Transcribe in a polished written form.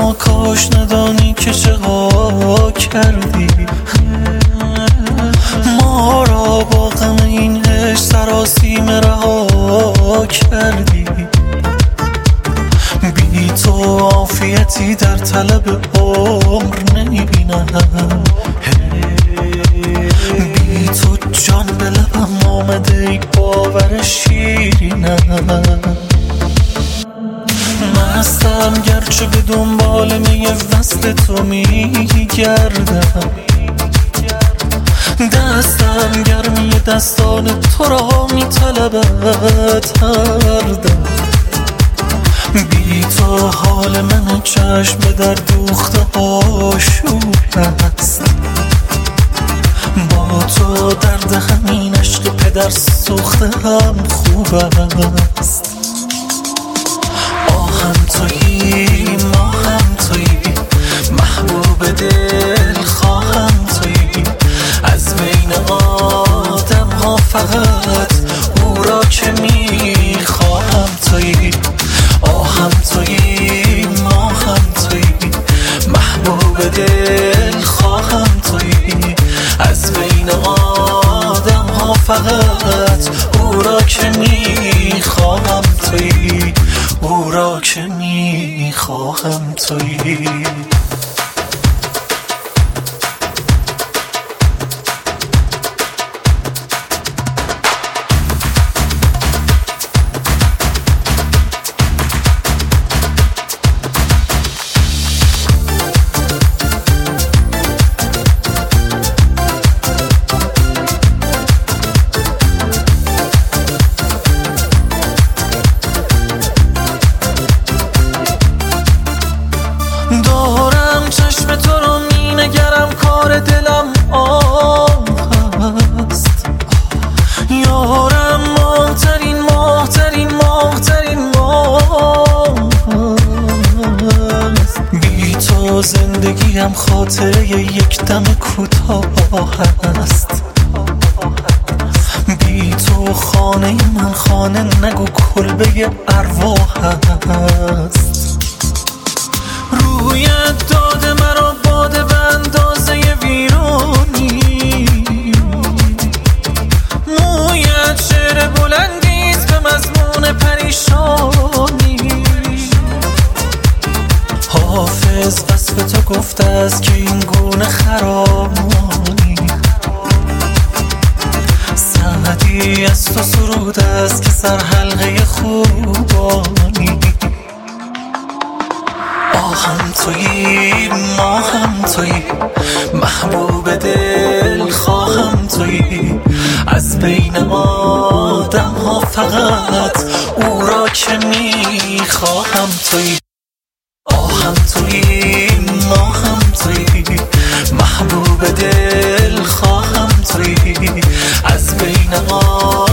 اما کاش ندانی که چه ها کردی. ما را با غم این عشق سراسیم رها کردی. بی تو عافیتی در طلب عمر نمیبینم. بی تو جان به لبم آمده ای باور شیرینم. مستم گرچه به دنبال می وصل تو میگردم. دستم گرمی دستان تو را میطلبد هر دم. بی تو حال من چشم به در دوخته آشوب است. با تو درد همین عشق پدر سوخته هم خوب است. آهم تویی ماهم تویی محبوب دل خواهم تویی. از بین آدم ها فقط او را که میخواهم تویی. آهم تویی ماهم تویی محبوب دل خواهم تویی. از بین آدم ها فقط او را که میخواهم تویی. او را که میخواهم تویی. دارم چشم تو رو می نگرم کار دلم آه هست. یارم ماهترین ماهترین ماهترین ماه هست. بی تو زندگیم خاطره یک دم کوتاه هست. بی تو خانه من خانه نگو کلبه ارواح هست. رویت داده مرا باده به اندازه ویرانی. مویت شعر بلندیست به مضمون پریشانی. حافظ وصف تو گفته است که این گونه خرامی. سعدی از تو سرود است که سر حلقه خوبانی. آهم تویی ماهم تویی محبوب دل خواهم تویی. از بین آدم ها فقط او را که میخواهم تویی. آهم تویی ماهم تویی محبوب دل خواهم تویی. از بین